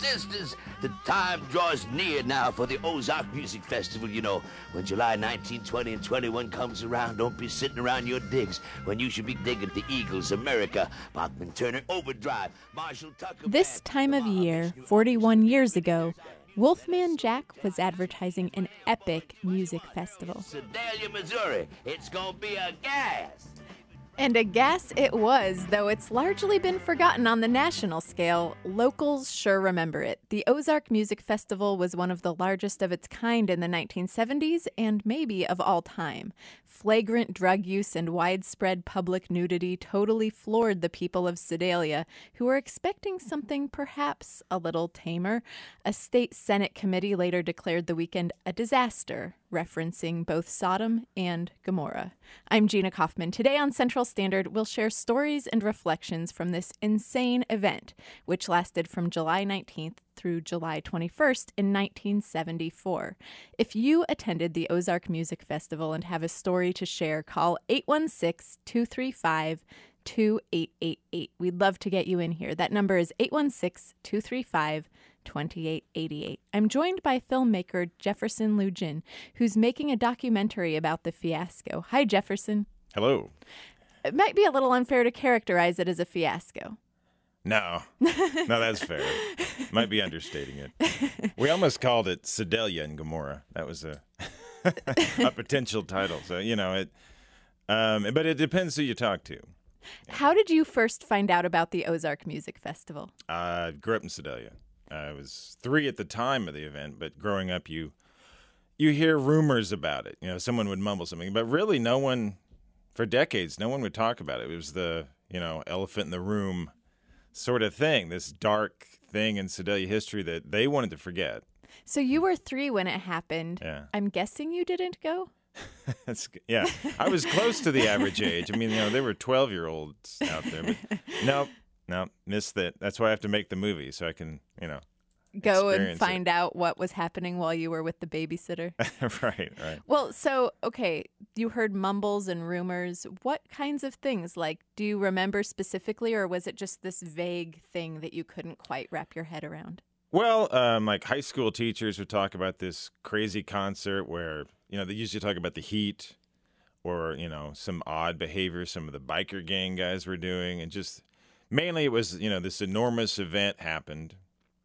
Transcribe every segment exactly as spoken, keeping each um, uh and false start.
sisters, the time draws near now for the Ozark Music Festival, you know. When July nineteen, twenty, and twenty-one comes around, don't be sitting around your digs when you should be digging the Eagles, America, Bachman Turner, Overdrive, Marshall Tucker. This time of year, forty-one years ago, Wolfman Jack was advertising an epic music festival. Sedalia, Missouri, it's gonna be a gas. And a gas it was, though it's largely been forgotten on the national scale. Locals sure remember it. The Ozark Music Festival was one of the largest of its kind in the nineteen seventies and maybe of all time. Flagrant drug use and widespread public nudity totally floored the people of Sedalia, who were expecting something perhaps a little tamer. A state Senate committee later declared the weekend a disaster, referencing both Sodom and Gomorrah. I'm Gina Kaufman. Today on Central Standard, we'll share stories and reflections from this insane event, which lasted from July nineteenth through July twenty-first in nineteen seventy-four. If you attended the Ozark Music Festival and have a story to share, call eight one six, two three five, two eight eight eight. We'd love to get you in here. That number is eight one six, two three five, two eight eight eight. I'm joined by filmmaker Jefferson Lugin, who's making a documentary about the fiasco. Hi, Jefferson. Hello. It might be a little unfair to characterize it as a fiasco. No. No, that's fair. Might be understating it. We almost called it Sedalia and Gomorrah. That was a a potential title. So, you know, it um but it depends who you talk to. How did you first find out about the Ozark Music Festival? I grew up in Sedalia. I was three at the time of the event, but growing up, you you hear rumors about it. You know, someone would mumble something, but really no one, for decades, no one would talk about it. It was the, you know, elephant in the room sort of thing, this dark thing in Sedalia history that they wanted to forget. So you were three when it happened. Yeah. I'm guessing you didn't go? That's, yeah, I was close to the average age. I mean, you know, there were twelve-year-olds out there, but nope. No, missed that. That's why I have to make the movie, so I can, you know, go and find it. out what was happening while you were with the babysitter. Right, right. Well, so, okay, you heard mumbles and rumors. What kinds of things? Like, do you remember specifically, or was it just this vague thing that you couldn't quite wrap your head around? Well, um, like high school teachers would talk about this crazy concert where, you know, they usually talk about the heat or, you know, some odd behavior some of the biker gang guys were doing, and just... Mainly it was, you know, this enormous event happened,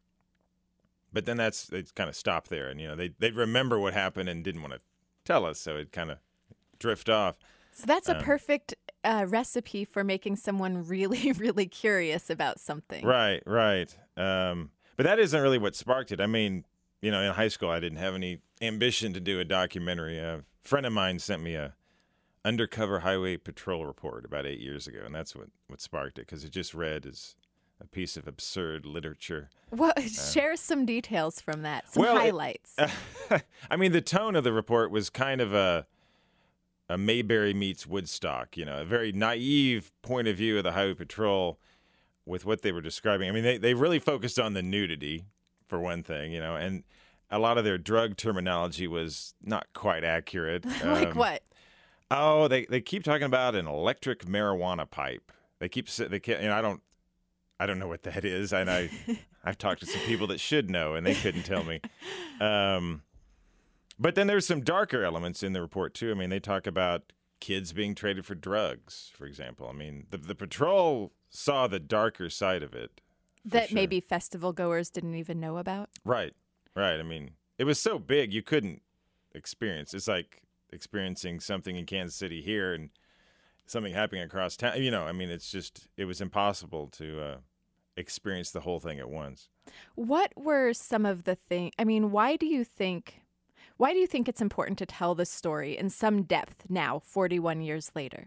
but then that's, they kind of stopped there. And, you know, they, they'd remember what happened and didn't want to tell us, so it kind of drift off. So that's a um, perfect uh, recipe for making someone really, really curious about something. Right, right. Um, but that isn't really what sparked it. I mean, you know, in high school I didn't have any ambition to do a documentary. A friend of mine sent me a undercover highway patrol report about eight years ago, and that's what, what sparked it, because it just read as a piece of absurd literature. Well, uh, share some details from that, some well, highlights. It, uh, I mean, the tone of the report was kind of a a Mayberry meets Woodstock, you know, a very naive point of view of the highway patrol with what they were describing. I mean, they, they really focused on the nudity, for one thing, you know, and a lot of their drug terminology was not quite accurate. Like um, what? Oh, they, they keep talking about an electric marijuana pipe. They keep they can't, you know, I don't I don't know what that is, and I I've talked to some people that should know, and they couldn't tell me. Um, but then there's some darker elements in the report too. I mean, they talk about kids being traded for drugs, for example. I mean, the the patrol saw the darker side of it. That sure. maybe festival goers didn't even know about. Right, right. I mean, it was so big you couldn't experience. It's like experiencing something in Kansas City here and something happening across town. You know, I mean, it's just, it was impossible to uh, experience the whole thing at once. What were some of the things, I mean, why do you think, why do you think it's important to tell the story in some depth now, forty-one years later?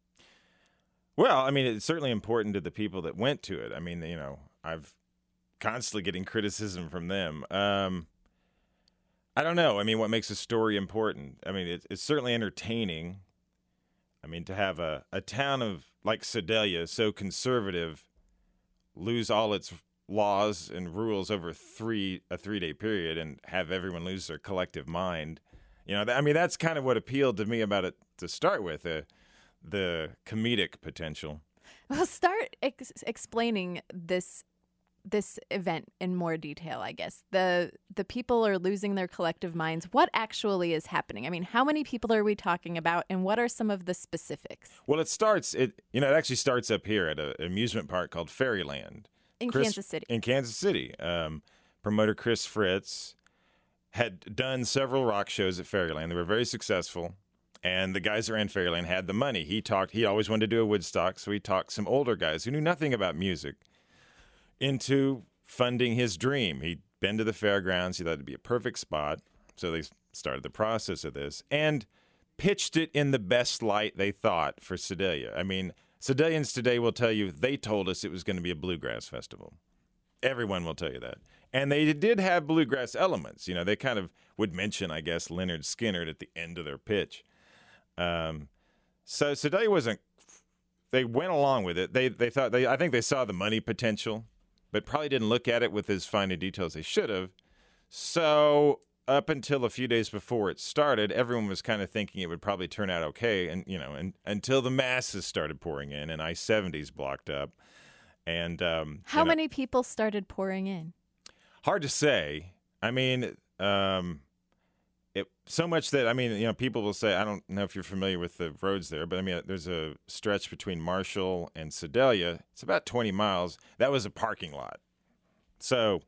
Well, I mean, it's certainly important to the people that went to it. I mean, you know, I've constantly getting criticism from them. Um, I don't know. I mean, what makes a story important? I mean, it, it's certainly entertaining. I mean, to have a, a town of like Sedalia, so conservative, lose all its laws and rules over three a three-day period and have everyone lose their collective mind. You know, th- I mean, that's kind of what appealed to me about it to start with, uh, the comedic potential. Well, start ex- explaining this this event in more detail, I guess. The the people are losing their collective minds. What actually is happening? I mean, how many people are we talking about, and what are some of the specifics? Well, it starts, it you know, it actually starts up here at an amusement park called Fairyland. In Chris, Kansas City. In Kansas City. Um, promoter Chris Fritz had done several rock shows at Fairyland. They were very successful. And the guys that ran Fairyland had the money. He talked, he always wanted to do a Woodstock, so he talked some older guys who knew nothing about music into funding his dream. He'd been to the fairgrounds. He thought it'd be a perfect spot. So they started the process of this and pitched it in the best light they thought for Sedalia. I mean, Sedalians today will tell you they told us it was going to be a bluegrass festival. Everyone will tell you that. And they did have bluegrass elements. You know, they kind of would mention, I guess, Leonard Skinner at the end of their pitch. Um, so Sedalia wasn't, they went along with it. They they thought, they I think they saw the money potential, but probably didn't look at it with as fine a detail as they should have. So up until a few days before it started, everyone was kind of thinking it would probably turn out okay. And, you know, and, until the masses started pouring in and I seventies blocked up. And um, how you know, many people started pouring in? Hard to say. I mean, um, It, so much that, I mean, you know, people will say, I don't know if you're familiar with the roads there, but I mean, there's a stretch between Marshall and Sedalia. It's about twenty miles. That was a parking lot. So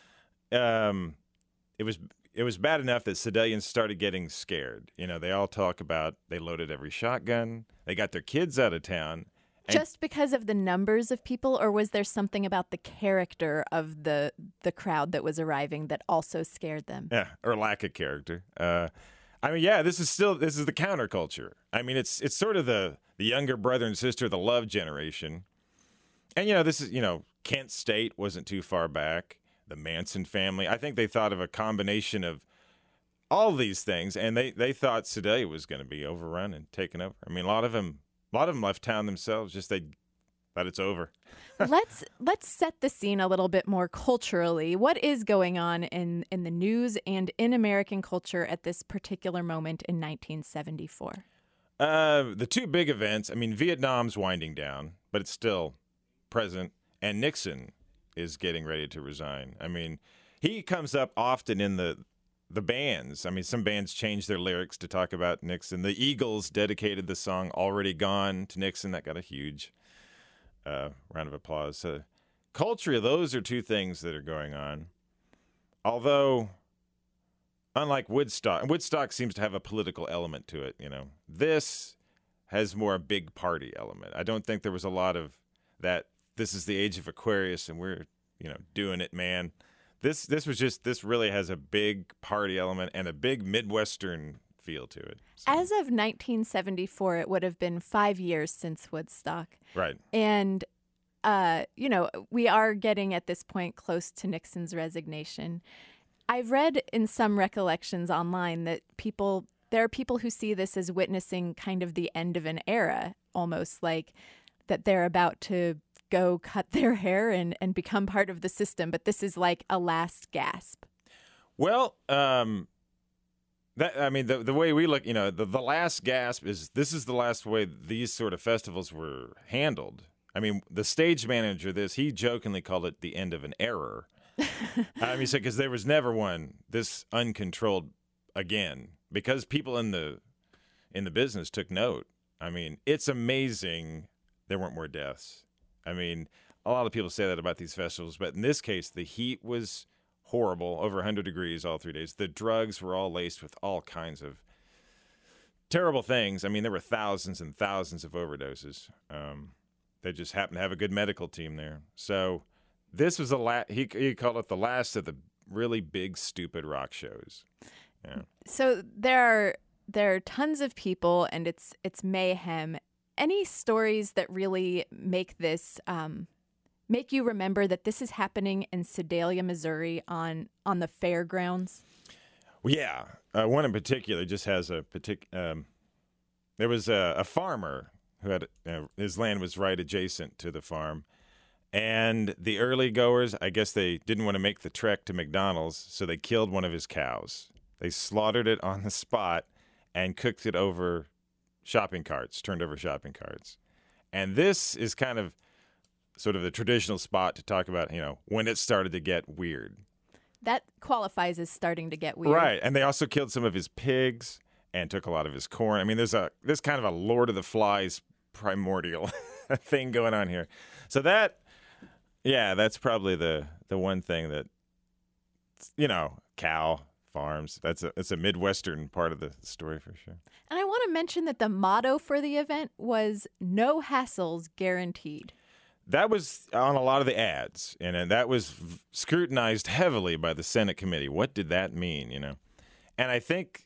um, it was it was bad enough that Sedalians started getting scared. You know, they all talk about they loaded every shotgun. They got their kids out of town. And just because of the numbers of people, or was there something about the character of the the crowd that was arriving that also scared them? Yeah, or lack of character. Uh, I mean, yeah, this is still this is the counterculture. I mean, it's it's sort of the the younger brother and sister, the love generation. And you know, this is you know, Kent State wasn't too far back. The Manson family. I think they thought of a combination of all these things, and they they thought Sedalia was going to be overrun and taken over. I mean, a lot of them. A lot of them left town themselves, just they thought it's over. let's let's set the scene a little bit more culturally. What is going on in, in the news and in American culture at this particular moment in nineteen seventy-four? Uh, the two big events, I mean, Vietnam's winding down, but it's still present, and Nixon is getting ready to resign. I mean, he comes up often in the The bands. I mean, some bands changed their lyrics to talk about Nixon. The Eagles dedicated the song Already Gone to Nixon. That got a huge uh, round of applause. So, culturally, those are two things that are going on. Although, unlike Woodstock, Woodstock seems to have a political element to it, you know. This has more a big party element. I don't think there was a lot of that, this is the age of Aquarius and we're, you know, doing it, man. This this was just, this really has a big party element and a big Midwestern feel to it. So. As of nineteen seventy-four, it would have been five years since Woodstock. Right. And, uh, you know, we are getting at this point close to Nixon's resignation. I've read in some recollections online that people, there are people who see this as witnessing kind of the end of an era, almost like that they're about to go cut their hair and, and become part of the system, but this is like a last gasp. Well, um, that I mean, the the way we look, you know, the, the last gasp is this is the last way these sort of festivals were handled. I mean, the stage manager of this, he jokingly called it the end of an error. I mean, he said, because there was never one this uncontrolled again, because people in the in the business took note. I mean, it's amazing there weren't more deaths. I mean, a lot of people say that about these festivals, but in this case, the heat was horrible, over one hundred degrees all three days. The drugs were all laced with all kinds of terrible things. I mean, there were thousands and thousands of overdoses. Um, they just happened to have a good medical team there. So this was the la- he, he called it the last of the really big, stupid rock shows. Yeah. So there are there are tons of people, and it's it's mayhem. Any stories that really make this um, make you remember that this is happening in Sedalia, Missouri, on on the fairgrounds? Well, yeah, uh, one in particular just has a particular. Um, there was a, a farmer who had uh, his land was right adjacent to the farm, and the early goers, I guess they didn't want to make the trek to McDonald's, so they killed one of his cows. They slaughtered it on the spot and cooked it over shopping carts, turned over shopping carts. And this is kind of sort of the traditional spot to talk about, you know, when it started to get weird. That qualifies as starting to get weird. Right. And they also killed some of his pigs and took a lot of his corn. I mean, there's a there's kind of a Lord of the Flies primordial thing going on here. So that, yeah, that's probably the, the one thing that, you know, cow farms. That's a, it's a Midwestern part of the story for sure. And I want to mention that the motto for the event was no hassles guaranteed. That was on a lot of the ads, and, and that was v- scrutinized heavily by the Senate committee. What did that mean, you know? And I think,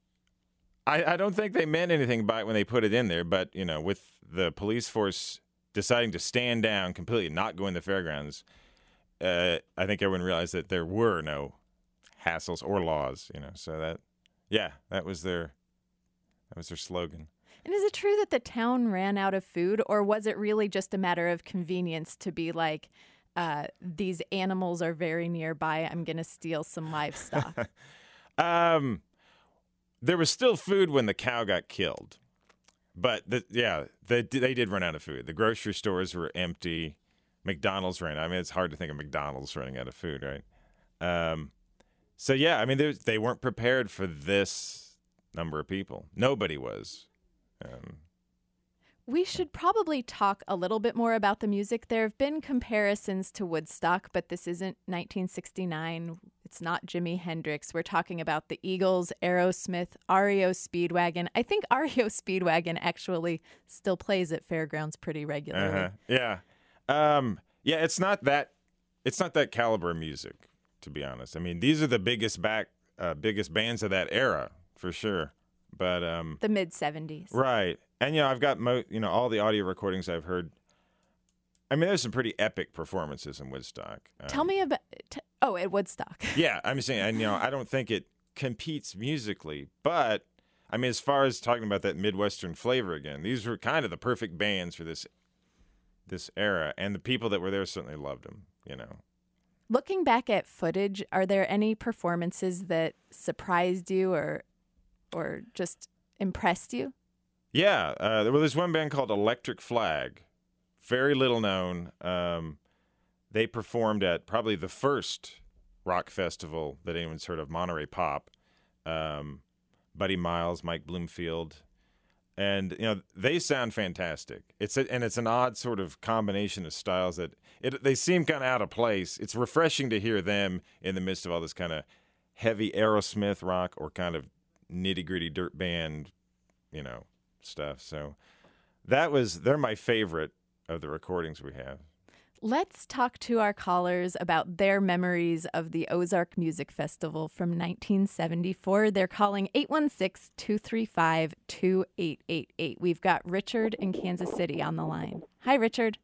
I, I don't think they meant anything by it when they put it in there, but, you know, with the police force deciding to stand down completely, not go in the fairgrounds, uh, I think everyone realized that there were no hassles or laws, you know? So that, yeah, that was their, that was their slogan. And is it true that the town ran out of food, or was it really just a matter of convenience to be like, uh, these animals are very nearby, I'm going to steal some livestock? um, there was still food when the cow got killed. But, the, yeah, they, they did run out of food. The grocery stores were empty. McDonald's ran out. I mean, it's hard to think of McDonald's running out of food, right? Um, so, yeah, I mean, they weren't prepared for this number of people. Nobody was. Um, we should probably talk a little bit more about the music. There have been comparisons to Woodstock, but this isn't nineteen sixty-nine. It's not Jimi Hendrix. We're talking about the Eagles, Aerosmith, R E O Speedwagon. I think R E O Speedwagon actually still plays at fairgrounds pretty regularly. Uh-huh. Yeah. Um, yeah, it's not that it's not that caliber of music, to be honest. I mean, these are the biggest back uh, biggest bands of that era, for sure. But um, the mid seventies, right? And you know, I've got mo- you know all the audio recordings I've heard. I mean, there's some pretty epic performances in Woodstock. Um, Tell me about t- oh, at Woodstock. Yeah, I'm saying, and you know, I don't think it competes musically, but I mean, as far as talking about that Midwestern flavor again, these were kind of the perfect bands for this this era, and the people that were there certainly loved them. You know. Looking back at footage, are there any performances that surprised you or or just impressed you? Yeah, uh, well, there's one band called Electric Flag, very little known. Um, they performed at probably the first rock festival that anyone's heard of, Monterey Pop. Um, Buddy Miles, Mike Bloomfield, and you know they sound fantastic. It's a, and it's an odd sort of combination of styles that it they seem kind of out of place. It's refreshing to hear them in the midst of all this kind of heavy Aerosmith rock or kind of nitty-gritty dirt band, you know, stuff. So that was, they're my favorite of the recordings we have. Let's talk to our callers about their memories of the Ozark Music Festival from nineteen seventy-four. They're calling eight one six, two three five, two eight eight eight. We've got Richard in Kansas City on the line. Hi, Richard.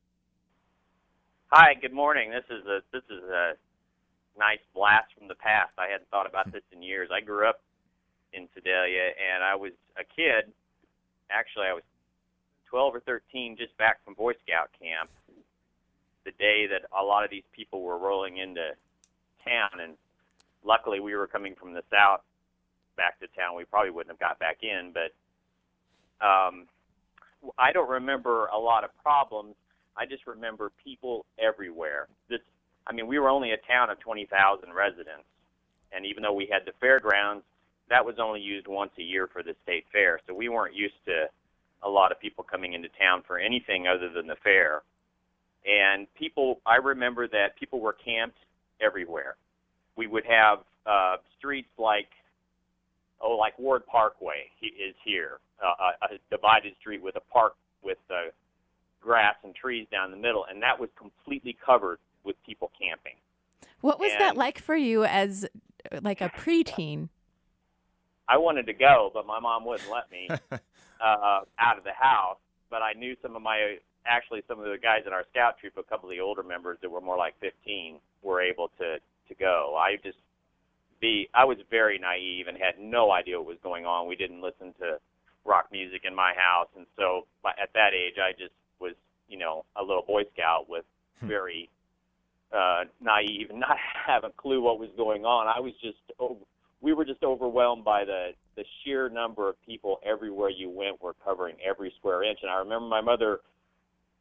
Hi, good morning. This is a this is a nice blast from the past. I hadn't thought about this in years. I grew up in Sedalia, and I was a kid. Actually, I was twelve or thirteen, just back from Boy Scout camp, the day that a lot of these people were rolling into town. And luckily, we were coming from the south back to town. We probably wouldn't have got back in, but um, I don't remember a lot of problems. I just remember people everywhere. This, I mean, we were only a town of twenty thousand residents, and even though we had the fairgrounds, that was only used once a year for the state fair, so we weren't used to a lot of people coming into town for anything other than the fair. And people, I remember that people were camped everywhere. We would have uh, streets like, oh, like Ward Parkway is here, uh, a divided street with a park with uh, grass and trees down the middle, and that was completely covered with people camping. What was and that like for you as like a preteen? I wanted to go, but my mom wouldn't let me uh, out of the house. But I knew some of my, actually some of the guys in our scout troop, a couple of the older members that were more like fifteen, were able to, to go. I just be, I was very naive and had no idea what was going on. We didn't listen to rock music in my house. And so at that age, I just was, you know, a little Boy Scout with very uh, naive and not have a clue what was going on. I was just, oh, we were just overwhelmed by the, the sheer number of people everywhere you went were covering every square inch. And I remember my mother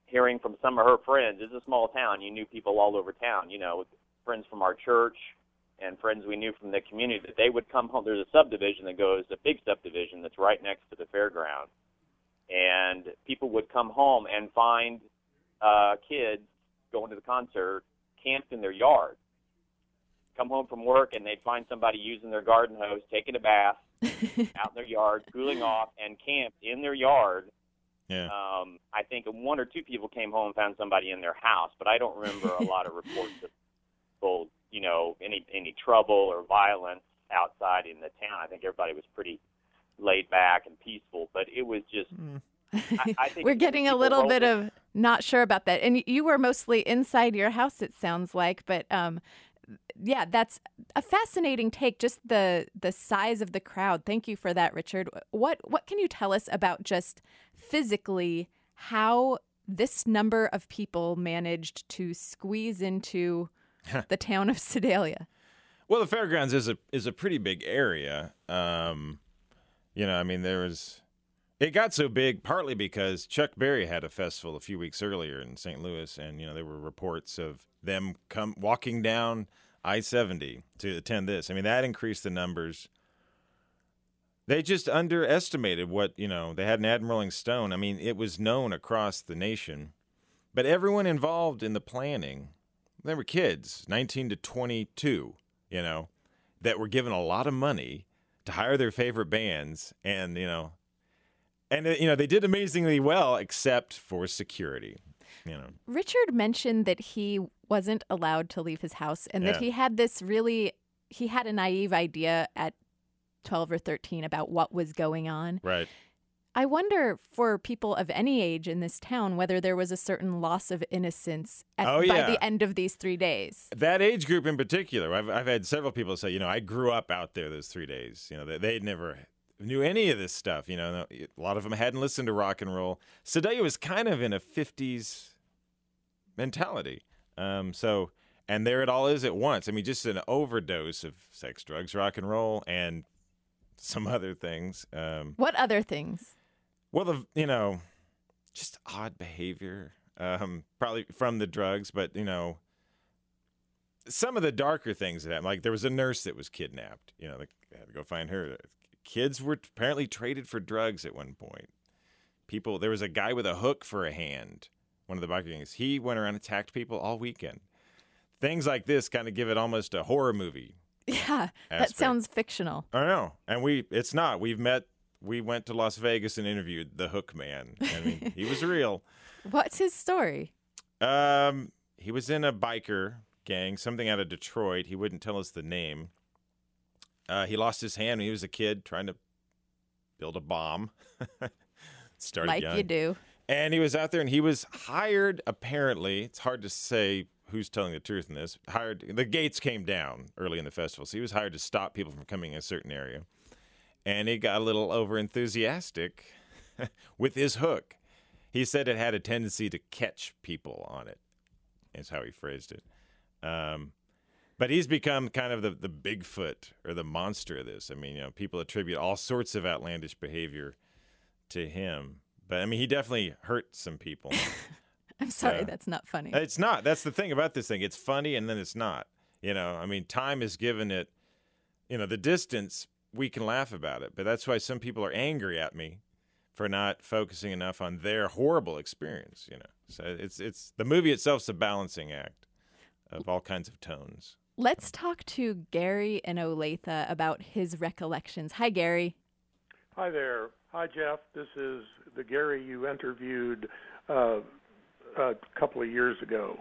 hearing from some of her friends. It's a small town. You knew people all over town, you know, friends from our church and friends we knew from the community, that they would come home. There's a subdivision that goes, a big subdivision that's right next to the fairground. And people would come home and find uh, kids going to the concert camped in their yard. Come home from work and they'd find somebody using their garden hose, taking a bath out in their yard, cooling off, and camped in their yard. Yeah. Um, I think one or two people came home and found somebody in their house, but I don't remember a lot of reports of people, you know, any any trouble or violence outside in the town. I think everybody was pretty laid back and peaceful, but it was just. Mm. I, I think We're getting a little bit of not sure about that, and you were mostly inside your house, it sounds like, but. Um, Yeah, that's a fascinating take, just the the size of the crowd. Thank you for that, Richard. What what can you tell us about just physically how this number of people managed to squeeze into the town of Sedalia? Well, the fairgrounds is a is a pretty big area. Um, you know, I mean, there was it got so big partly because Chuck Berry had a festival a few weeks earlier in Saint Louis, and you know there were reports of them come walking down I seventy to attend this. I mean, that increased the numbers. They just underestimated what, you know, they had an Admiral Stone. I mean, it was known across the nation. But everyone involved in the planning, they were kids, nineteen to twenty-two, you know, that were given a lot of money to hire their favorite bands. And, you know, and, you know, they did amazingly well except for security. You know. Richard mentioned that he wasn't allowed to leave his house and Yeah. that he had this really, he had a naive idea at twelve or thirteen about what was going on. Right. I wonder for people of any age in this town whether there was a certain loss of innocence at, Oh, by yeah. the end of these three days. That age group in particular, I've, I've had several people say, you know, I grew up out there those three days. You know, they, they'd never knew any of this stuff. You know, a lot of them hadn't listened to rock and roll. Sedalia was kind of in a fifties mentality. Um, so, and there it all is at once. I mean, just an overdose of sex, drugs, rock and roll, and some other things. Um, What other things? well, the, you know, just odd behavior, um, probably from the drugs, but, you know, some of the darker things that happened, like there was a nurse that was kidnapped. You know, they had to go find her. Kids were apparently traded for drugs at one point. People, there was a guy with a hook for a hand. One of the biker gangs, he went around and attacked people all weekend. Things like this kind of give it almost a horror movie. Yeah, that aspect. sounds fictional. I know, and we it's not. We've met. We went to Las Vegas and interviewed the Hook Man. I mean, he was real. What's his story? Um, he was in a biker gang, something out of Detroit. He wouldn't tell us the name. Uh, he lost his hand when he was a kid trying to build a bomb. Started Like young. you do. And he was out there, and he was hired, apparently. It's hard to say who's telling the truth in this. Hired. The gates came down early in the festival, so he was hired to stop people from coming in a certain area. And he got a little over-enthusiastic with his hook. He said it had a tendency to catch people on it, is how he phrased it. Um, but he's become kind of the, the Bigfoot or the monster of this. I mean, you know, people attribute all sorts of outlandish behavior to him. But, I mean, he definitely hurt some people. I'm sorry, Yeah. that's not funny. It's not. That's the thing about this thing. It's funny, and then it's not. You know, I mean, time has given it, you know, the distance, we can laugh about it. But that's why some people are angry at me for not focusing enough on their horrible experience, you know. So it's, it's the movie itself's a balancing act of all kinds of tones. Let's talk to Gary in Olathe about his recollections. Hi, Gary. Hi there. Hi, Jeff. This is the Gary you interviewed uh, a couple of years ago.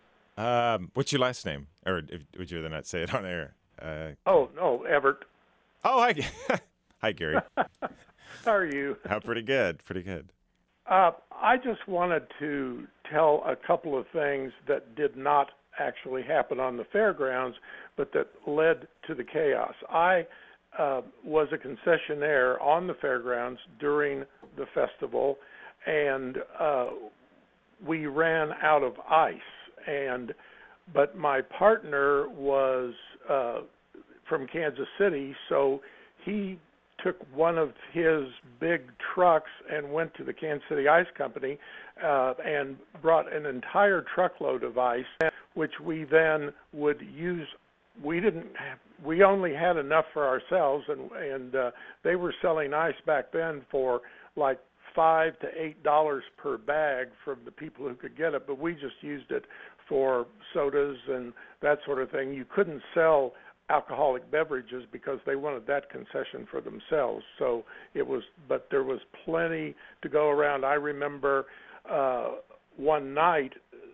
Um, what's your last name? Or if, would you rather not say it on air? Uh, Oh, no, Everett. oh, hi. Hi, Gary. How are you? How pretty good. Pretty good. Uh, I just wanted to tell a couple of things that did not actually happen on the fairgrounds, but that led to the chaos. I uh, was a concessionaire on the fairgrounds during the festival, and uh, we ran out of ice. And but my partner was uh, from Kansas City, so he took one of his big trucks and went to the Kansas City Ice Company uh, and brought an entire truckload of ice, which we then would use. We didn't have, we only had enough for ourselves, and and uh, they were selling ice back then for like five to eight dollars per bag from the people who could get it. But we just used it for sodas and that sort of thing. You couldn't sell alcoholic beverages because they wanted that concession for themselves. So it was, but there was plenty to go around. I remember uh, one night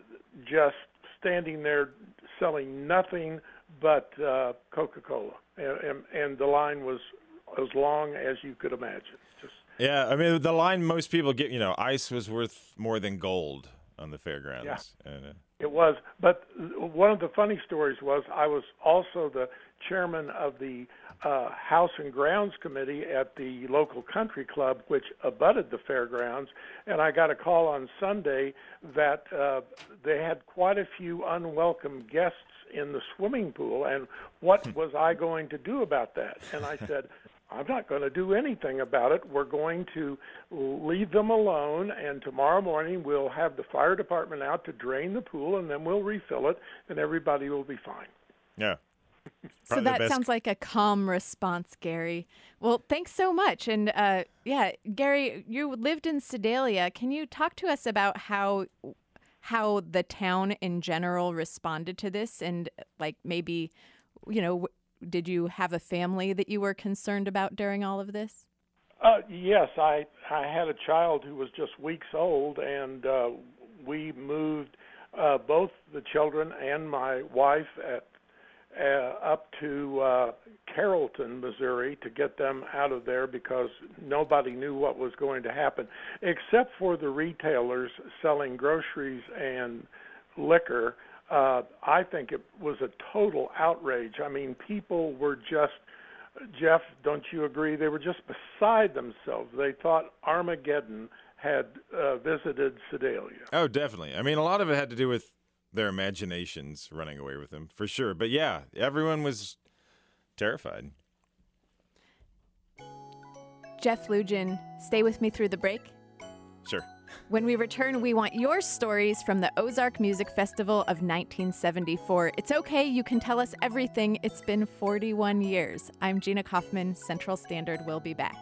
just standing there selling nothing but uh, Coca-Cola, and, and, and the line was as long as you could imagine. Just yeah, I mean, the line most people get, you know, ice was worth more than gold on the fairgrounds. Yeah. And, uh, it was, but one of the funny stories was I was also the chairman of the uh, House and Grounds Committee at the local country club, which abutted the fairgrounds, and I got a call on Sunday that uh, they had quite a few unwelcome guests in the swimming pool, and what was I going to do about that? And I said, I'm not going to do anything about it. We're going to leave them alone, and tomorrow morning we'll have the fire department out to drain the pool, and then we'll refill it, and everybody will be fine. yeah. So Probably the that best- sounds like a calm response, Gary. Well, thanks so much. And uh, yeah, Gary, you lived in Sedalia. Can you talk to us about how how the town in general responded to this, and like maybe, you know, did you have a family that you were concerned about during all of this? Uh, yes, I I had a child who was just weeks old, and uh, we moved uh, both the children and my wife at uh, up to uh, Carrollton, Missouri, to get them out of there because nobody knew what was going to happen, except for the retailers selling groceries and liquor. Uh, I think it was a total outrage. I mean, people were just, Jeff, don't you agree? They were just beside themselves. They thought Armageddon had uh, visited Sedalia. Oh, definitely. I mean, a lot of it had to do with their imaginations running away with them, for sure. But yeah, everyone was terrified. Jeff Lugin, stay with me through the break. Sure. When we return, we want your stories from the Ozark Music Festival of nineteen seventy-four. It's okay, you can tell us everything. It's been forty-one years. I'm Gina Kaufman. Central Standard will be back.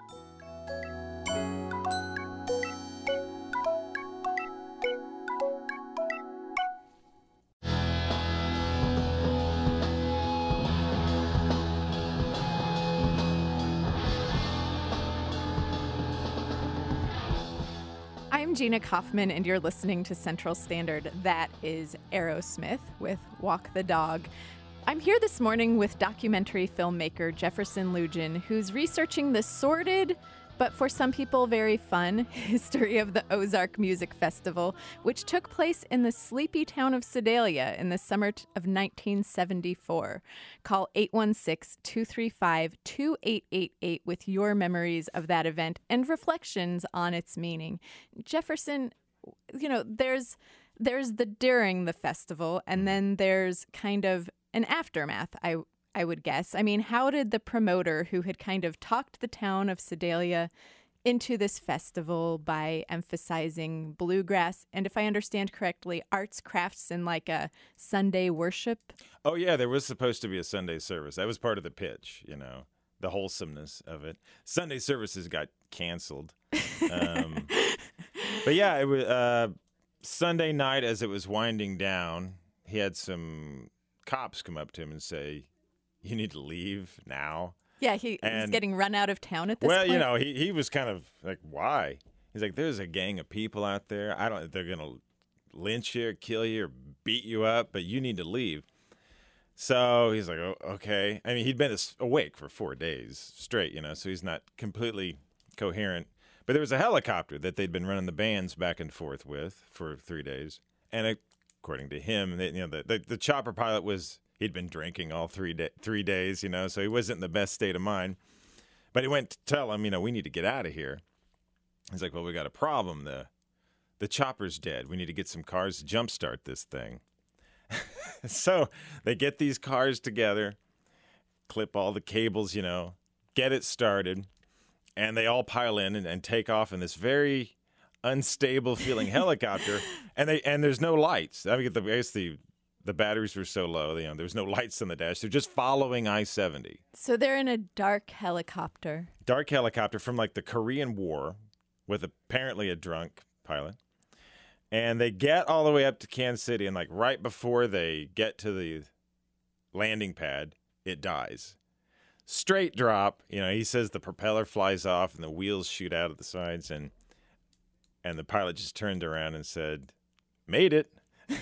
I'm Gina Kaufman, and you're listening to Central Standard. That is Aerosmith with Walk the Dog. I'm here this morning with documentary filmmaker Jefferson Lugin, who's researching the sordid, but for some people very fun, history of the Ozark Music Festival, which took place in the sleepy town of Sedalia in the summer of nineteen seventy-four. Call eight one six, two three five, two eight eight eight with your memories of that event and reflections on its meaning. Jefferson, you know, there's there's the during the festival, and then there's kind of an aftermath, I I would guess. I mean, how did the promoter who had kind of talked the town of Sedalia into this festival by emphasizing bluegrass and, if I understand correctly, arts, crafts, and like a Sunday worship? Oh, yeah, there was supposed to be a Sunday service. That was part of the pitch, you know, the wholesomeness of it. Sunday services got canceled. Um, but yeah, it was uh, Sunday night as it was winding down, he had some cops come up to him and say, "You need to leave now." Yeah, he And- was getting run out of town at this Well, point. you know, he, he was kind of like, why? He's like, there's a gang of people out there. I don't, they're going to lynch you or kill you or beat you up, but you need to leave. So he's like, oh, okay. I mean, he'd been as- awake for four days straight, you know, so he's not completely coherent. But there was a helicopter that they'd been running the bands back and forth with for three days. And according to him, they, you know, the, the, the chopper pilot was, he'd been drinking all three, da- three days, you know, so he wasn't in the best state of mind. But he went to tell him, you know, we need to get out of here. He's like, well, we got a problem. The the chopper's dead. We need to get some cars to jumpstart this thing. So they get these cars together, clip all the cables, you know, get it started, and they all pile in and, and take off in this very unstable feeling helicopter, and they and there's no lights. I mean, the, I guess the the batteries were so low, you know, there's no lights on the dash. They're just following I seventy. So they're in a dark helicopter. Dark helicopter from like the Korean War, with apparently a drunk pilot. And they get all the way up to Kansas City, and like right before they get to the landing pad, it dies. Straight drop. You know, he says the propeller flies off and the wheels shoot out of the sides, and and the pilot just turned around and said, "Made it."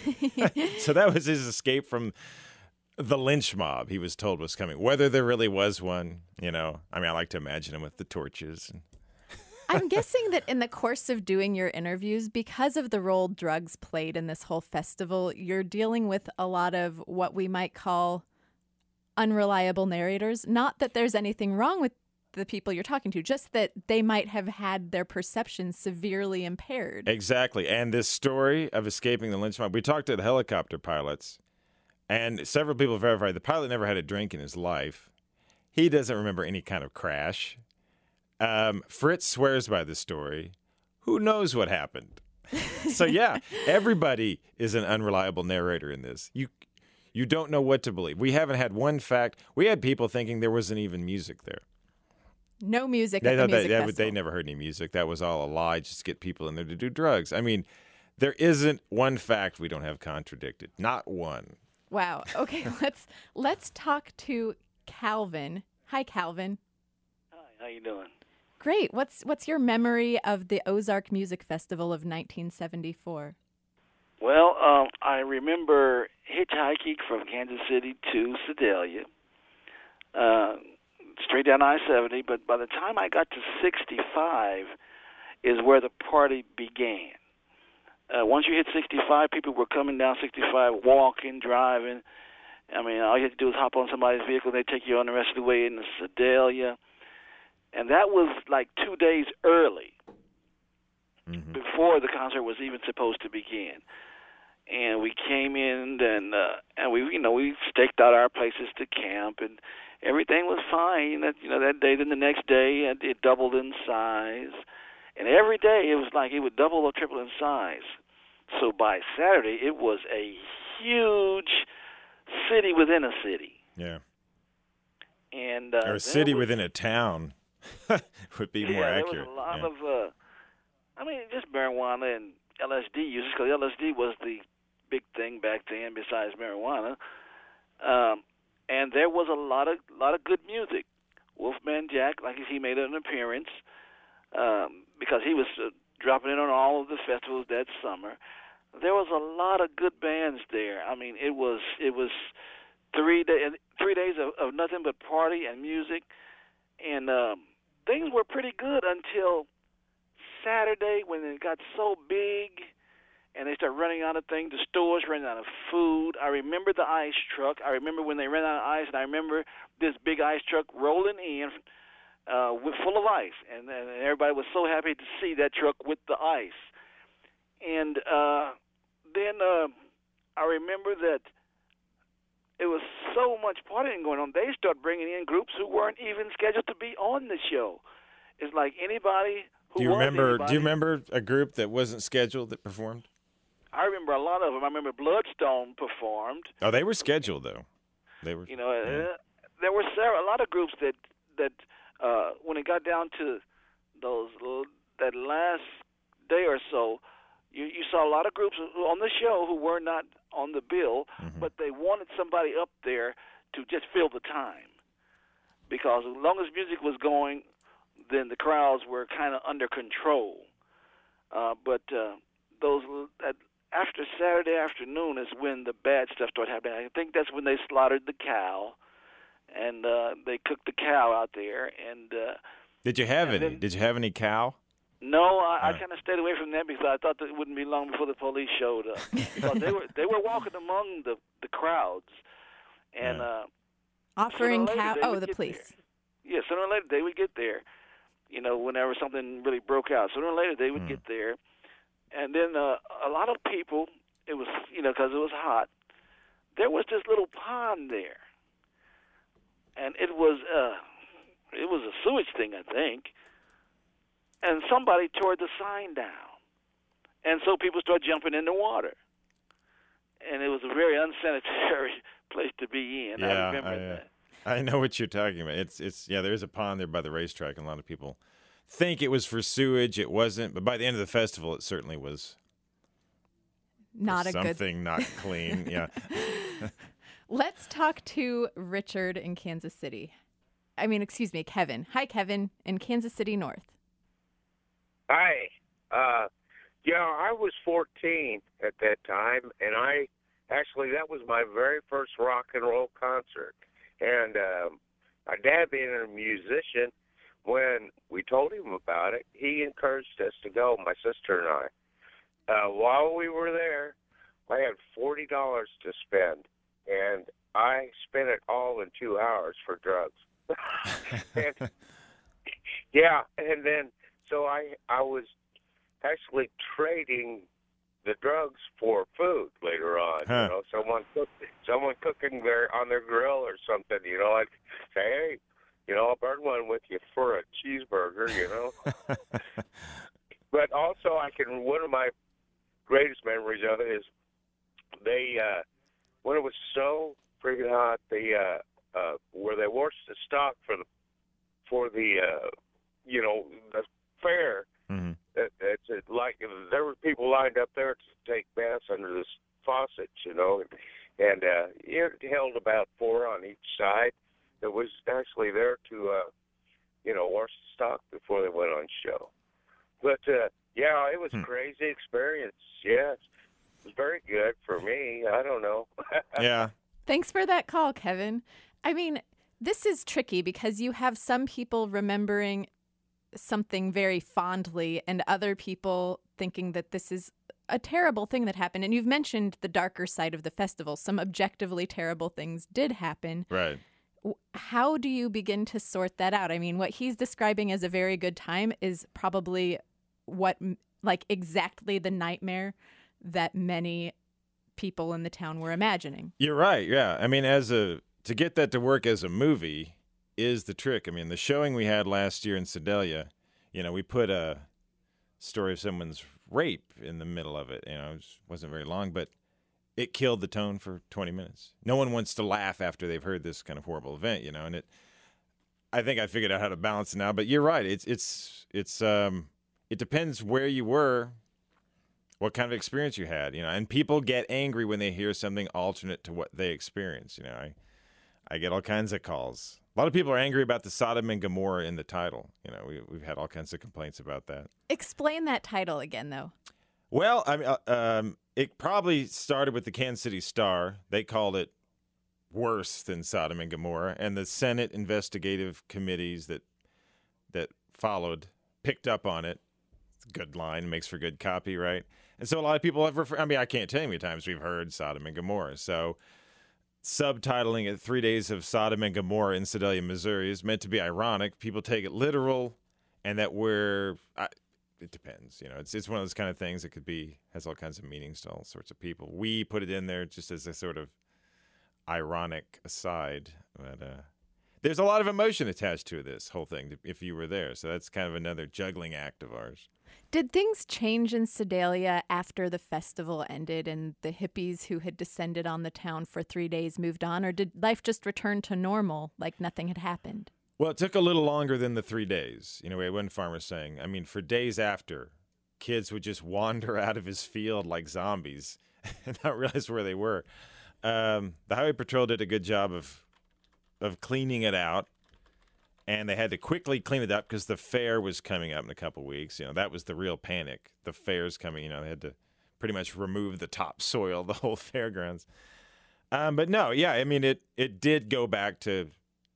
So that was his escape from the lynch mob he was told was coming. Whether there really was one, you know, I mean, I like to imagine him with the torches. And I'm guessing that in the course of doing your interviews, because of the role drugs played in this whole festival, you're dealing with a lot of what we might call unreliable narrators. Not that there's anything wrong with the people you're talking to, just that they might have had their perception severely impaired. Exactly. And this story of escaping the lynch mob, we talked to the helicopter pilots, and several people verified the pilot never had a drink in his life. He doesn't remember any kind of crash. Um, Fritz swears by the story. Who knows what happened? So, yeah, everybody is an unreliable narrator in this. You you don't know what to believe. We haven't had one fact. We had people thinking there wasn't even music there. No music They at the thought music they, festival. they never heard any music. That was all a lie just to get people in there to do drugs. I mean, there isn't one fact we don't have contradicted. Not one. Wow. Okay, let's let's talk to Calvin. Hi, Calvin. Hi, how you doing? Great. What's what's your memory of the Ozark Music Festival of nineteen seventy-four? Well, um, I remember hitchhiking from Kansas City to Sedalia, uh, straight down I seventy, but by the time I got to sixty-five is where the party began. Uh, once you hit sixty-five, people were coming down sixty-five, walking, driving. I mean, all you had to do was hop on somebody's vehicle, and they'd take you on the rest of the way into Sedalia. And that was like two days early, mm-hmm. before the concert was even supposed to begin. And we came in, and uh, and we, you know, we staked out our places to camp, and everything was fine. That you know, that day, then the next day, it, it doubled in size, and every day it was like it would double or triple in size. So by Saturday, it was a huge city within a city. Yeah. And uh, or a city was, within a town would be yeah, more there accurate. was a lot yeah. of, uh, I mean, just marijuana and L S D uses, because L S D was the big thing back then besides marijuana. Um, and there was a lot of lot of good music. Wolfman Jack, like he made an appearance um, because he was uh, dropping in on all of the festivals that summer. There was a lot of good bands there. I mean, it was it was three day, three days of, of nothing but party and music, and um, things were pretty good until Saturday when it got so big and they started running out of things. The stores running out of food. I remember the ice truck. I remember when they ran out of ice, and I remember this big ice truck rolling in uh, with, full of ice, and, and everybody was so happy to see that truck with the ice. And uh, then uh, I remember that it was so much partying going on, they started bringing in groups who weren't even scheduled to be on the show. It's like anybody who do you was remember? anybody. Do you remember a group that wasn't scheduled that performed? I remember a lot of them. I remember Bloodstone performed. Oh, they were scheduled though. They were. You know, yeah. uh, there were several, a lot of groups that that uh, when it got down to those that last day or so, you, you saw a lot of groups on the show who were not on the bill, mm-hmm. but they wanted somebody up there to just fill the time, because as long as music was going, then the crowds were kind of under control. Uh, but uh, those that after Saturday afternoon is when the bad stuff started happening. I think that's when they slaughtered the cow, and uh, they cooked the cow out there. And uh, did you have any? Then, did you have any cow? No, I, uh. I kind of stayed away from that because I thought that it wouldn't be long before the police showed up. Because they were they were walking among the the crowds, and yeah. uh, offering cow. Oh, the police. There. Yeah, sooner or later they would get there. You know, whenever something really broke out, sooner or later they would mm. get there. And then uh, a lot of people, it was, you know, because it was hot, there was this little pond there. And it was, uh, It was a sewage thing, I think. And somebody tore the sign down. And so people started jumping in the water. And it was a very unsanitary place to be in. Yeah, I remember I, uh, that. I know what you're talking about. It's it's yeah, there is a pond there by the racetrack, and a lot of people think it was for sewage. It wasn't, but by the end of the festival, it certainly was. Not a good something not clean. Yeah. Let's talk to Richard in Kansas City. I mean, excuse me, Kevin. Hi, Kevin, in Kansas City North. Hi. Uh, yeah, I was fourteen at that time, and I actually, that was my very first rock and roll concert. And um, my dad being a musician, when we told him about it, he encouraged us to go, my sister and I. Uh, while we were there, I had forty dollars to spend, and I spent it all in two hours for drugs. and, yeah, and then so I I was actually trading the drugs for food later on. Huh. You know, someone cook, someone cooking their on their grill or something. You know, I'd say, hey, you know, I'll burn one with you for a cheeseburger. You know, but also I can one of my greatest memories of it is they uh, when it was so freaking hot, they uh, uh, where they washed the stock for the for the uh, you know the fair. Mm-hmm. It, it's it, like there were people lined up there to take baths under this faucet, you know, and, and uh, it held about four on each side. That was actually there to uh, you know wash the stock before they went on show. But uh, yeah, it was a hmm. crazy experience. Yes, it was very good for me. I don't know. Yeah. Thanks for that call, Kevin. I mean, this is tricky because you have some people remembering something very fondly and other people thinking that this is a terrible thing that happened. And you've mentioned the darker side of the festival. Some objectively terrible things did happen. Right. How do you begin to sort that out? I mean, what he's describing as a very good time is probably what, like, exactly the nightmare that many people in the town were imagining. You're right. Yeah. I mean, as a to get that to work as a movie is the trick. I mean, the showing we had last year in Sedalia, you know, we put a story of someone's rape in the middle of it. You know, it wasn't very long, but it killed the tone for twenty minutes. No one wants to laugh after they've heard this kind of horrible event, you know, and it, I think I figured out how to balance it now, but you're right. It's, it's, it's, um, it depends where you were, what kind of experience you had, you know, and people get angry when they hear something alternate to what they experience. You know, I, I get all kinds of calls. A lot of people are angry about the Sodom and Gomorrah in the title. You know, we, we've had all kinds of complaints about that. Explain that title again, though. Well, I mean, uh, um, it probably started with the Kansas City Star. They called it worse than Sodom and Gomorrah, and the Senate investigative committees that that followed picked up on it. It's a good line, makes for good copy, right? And so a lot of people have referred, I mean, I can't tell you how many times we've heard Sodom and Gomorrah. So subtitling it Three Days of Sodom and Gomorrah in Sedalia, Missouri is meant to be ironic. People take it literal, and that we're, I, it depends. You know, it's it's one of those kind of things that could be, has all kinds of meanings to all sorts of people. We put it in there just as a sort of ironic aside. But uh, there's a lot of emotion attached to this whole thing if you were there. So that's kind of another juggling act of ours. Did things change in Sedalia after the festival ended and the hippies who had descended on the town for three days moved on, or did life just return to normal like nothing had happened? Well, it took a little longer than the three days. You know, we had one farmer saying, I mean, for days after, kids would just wander out of his field like zombies and not realize where they were. Um, the Highway Patrol did a good job of of cleaning it out. And they had to quickly clean it up because the fair was coming up in a couple weeks. You know, that was the real panic. The fair's coming. You know, they had to pretty much remove the topsoil, the whole fairgrounds. Um, but no, yeah, I mean, it it did go back to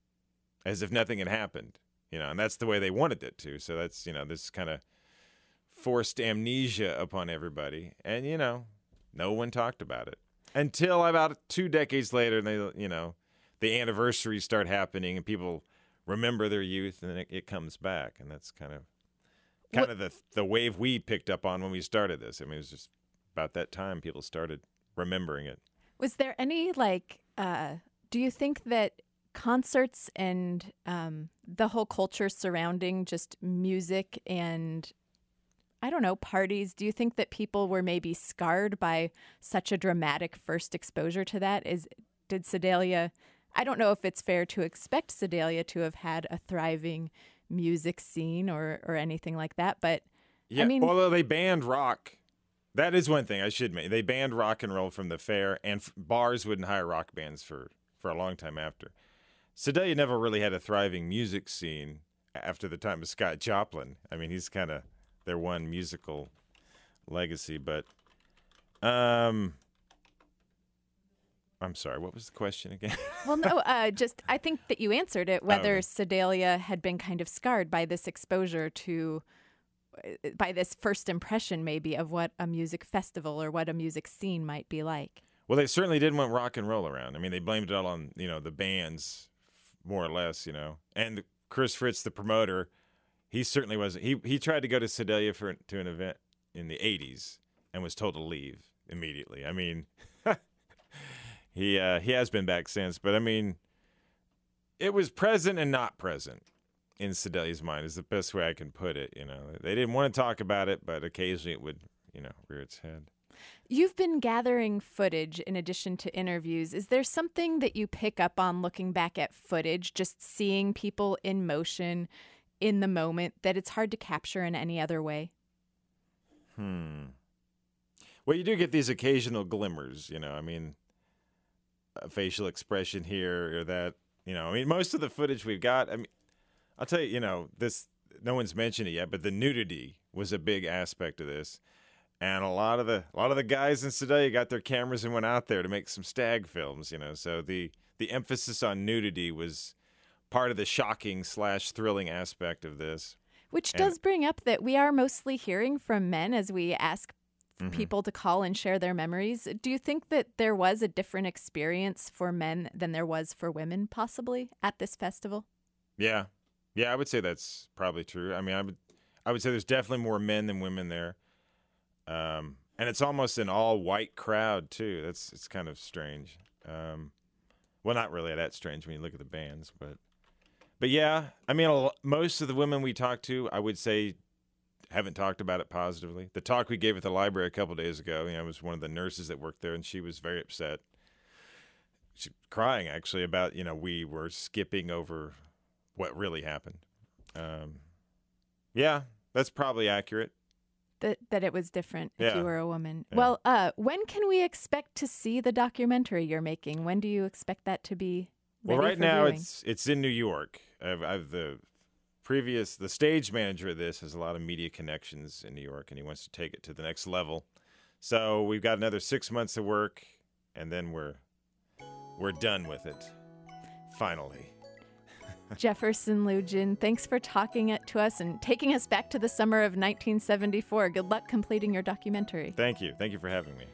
as if nothing had happened. You know, and that's the way they wanted it to. So that's, you know, this kind of forced amnesia upon everybody. And, you know, no one talked about it until about two decades later. And they, you know, the anniversaries start happening and people remember their youth, and then it, it comes back, and that's kind of kind what? of the the wave we picked up on when we started this. I mean, it was just about that time people started remembering it. Was there any like? Uh, do you think that concerts and um, the whole culture surrounding just music and, I don't know, parties, do you think that people were maybe scarred by such a dramatic first exposure to that? Is did Sedalia, I don't know if it's fair to expect Sedalia to have had a thriving music scene or, or anything like that, but yeah, I mean... although they banned rock. That is one thing I should make. They banned rock and roll from the fair, and f- bars wouldn't hire rock bands for, for a long time after. Sedalia never really had a thriving music scene after the time of Scott Joplin. I mean, he's kind of their one musical legacy, but um, I'm sorry, what was the question again? Well, no, uh, just I think that you answered it, whether Okay. Sedalia had been kind of scarred by this exposure to, by this first impression maybe of what a music festival or what a music scene might be like. Well, they certainly didn't want rock and roll around. I mean, they blamed it all on, you know, the bands, more or less, you know. And Chris Fritz, the promoter, he certainly wasn't. He he tried to go to Sedalia for to an event in the eighties and was told to leave immediately. I mean, he uh, he has been back since, but I mean, it was present and not present in Sedalia's mind is the best way I can put it. You know, they didn't want to talk about it, but occasionally it would, you know, rear its head. You've been gathering footage in addition to interviews. Is there something that you pick up on looking back at footage, just seeing people in motion in the moment, that it's hard to capture in any other way? Hmm. Well, you do get these occasional glimmers, you know. I mean, a facial expression here or that, you know. I mean, most of the footage we've got, I mean, I'll tell you, you know, this, no one's mentioned it yet, but the nudity was a big aspect of this. And a lot of the a lot of the guys in Sedalia got their cameras and went out there to make some stag films, you know. So the the emphasis on nudity was part of the shocking slash thrilling aspect of this. Which And- does bring up that we are mostly hearing from men as we ask Mhm. people to call and share their memories. Do you think that there was a different experience for men than there was for women, possibly, at this festival? Yeah, yeah, I would say that's probably true. I mean, I would I would say there's definitely more men than women there. Um, and it's almost an all-white crowd too. That's it's kind of strange. Um, well, not really that strange when you look at the bands, but but yeah, I mean, a lo- most of the women we talked to, I would say, haven't talked about it positively. The talk we gave at the library a couple days ago, you know, was one of the nurses that worked there, and she was very upset. She crying actually about, you know, we were skipping over what really happened. Um, yeah, that's probably accurate. That that it was different if Yeah. you were a woman. Yeah. Well, uh, when can we expect to see the documentary you're making? When do you expect that to be ready Well, right for now viewing? it's it's in New York. I've, I've the previous the stage manager of this has a lot of media connections in New York, and he wants to take it to the next level. So we've got another six months of work, and then we're we're done with it. Finally. Jefferson Lugin, thanks for talking it to us and taking us back to the summer of nineteen seventy-four. Good luck completing your documentary. Thank you. Thank you for having me.